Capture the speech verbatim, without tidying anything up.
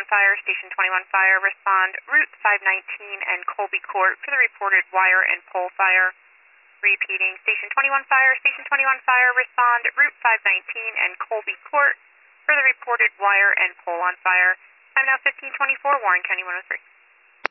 on fire, Station twenty-one fire, respond Route five nineteen and Colby Court for the reported wire and pole fire. Repeating, Station twenty-one fire, Station twenty-one fire, respond Route five nineteen and Colby Court for the reported wire and pole on fire. Time now fifteen twenty-four, Warren County one oh three.